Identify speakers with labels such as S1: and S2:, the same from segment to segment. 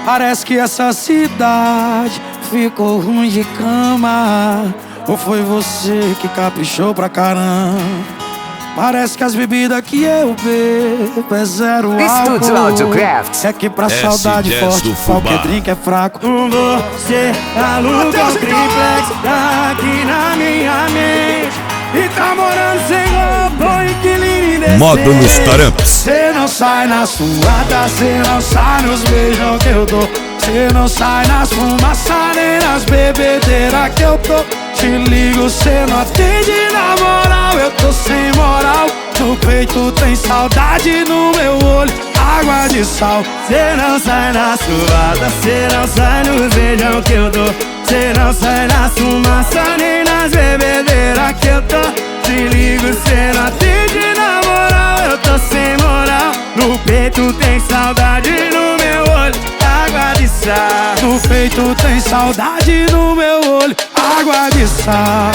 S1: Parece que essa cidade ficou ruim de cama. Ou foi você que caprichou pra caramba? Parece que as bebidas que eu bebo é zero
S2: Estúdio
S1: álcool.
S2: Audiocraft.
S1: É que pra saudade forte qualquer drink é fraco. Você aluga um triplex aqui na minha mente e tá morando sem roupa, inquilino indecente.
S3: Modo nos tarampas.
S1: Cê não sai na suada, cê não sai nos beijos que eu dou. Cê não sai nas fumaças nem nas bebedeiras que eu tô. Te ligo, cê não atende na moral, eu tô sem moral. No peito tem saudade, no meu olho água de sal. Cê não sai na suada, cê não sai nos beijão que eu dou. Cê não sai na fumaça nem nas bebedeiras que eu tô. Te ligo, cê não atende na moral, eu tô sem moral. No peito tem saudade, no meu olho água de sal. No peito tem saudade, no meu olho água de sal.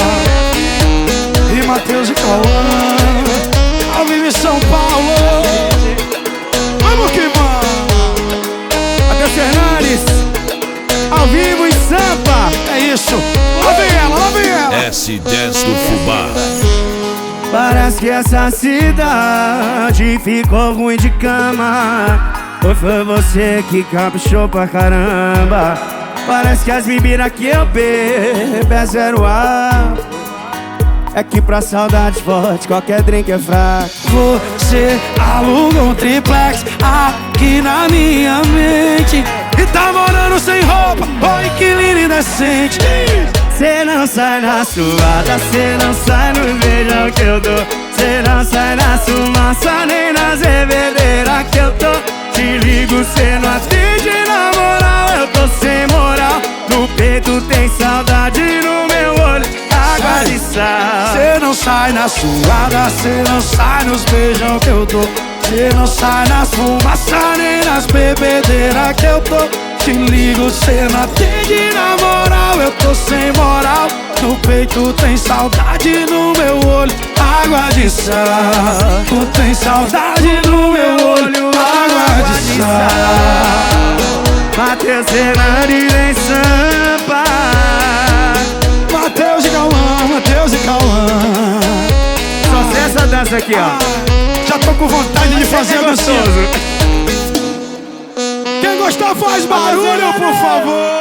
S1: E Matheus e Cauã, ao vivo em São Paulo. Vamos que vamos. Matheus Fernandes, ao vivo em Sampa. É isso, lá vem ela, lá vem ela.
S3: S10 do Fubá.
S1: Parece que essa cidade ficou ruim de cama. Ou foi você que caprichou pra caramba? Parece que as bebidas que eu bebo é zero álcool. É que pra saudade forte qualquer drink é fraco. Você aluga um triplex aqui na minha mente e tá morando sem roupa, ô inquilino indecente. Cê não sai na suada, cê não sai no beijão que eu dou. Cê não sai na fumaça nem nas bebedeiras que eu tô. Te ligo, cê não atende na moral, eu tô sem moral. No peito tem saudade, no meu olho água de sal. Cê não sai na suada, cê não sai nos beijão que eu dou. Cê não sai nas fumaças nem nas bebedeiras que eu tô. Te ligo, cê não atende na moral, eu tô sem moral. No peito tem saudade, no meu olho água de sal. Tu tem saudade, no meu olho água de sal. Matheus Fernandes em Sampa. Matheus e Cauã, Matheus e Cauã.
S2: Só sei essa dança aqui, ó.
S1: Já tô com vontade de fazer a dança. Quem gostar faz barulho, por favor.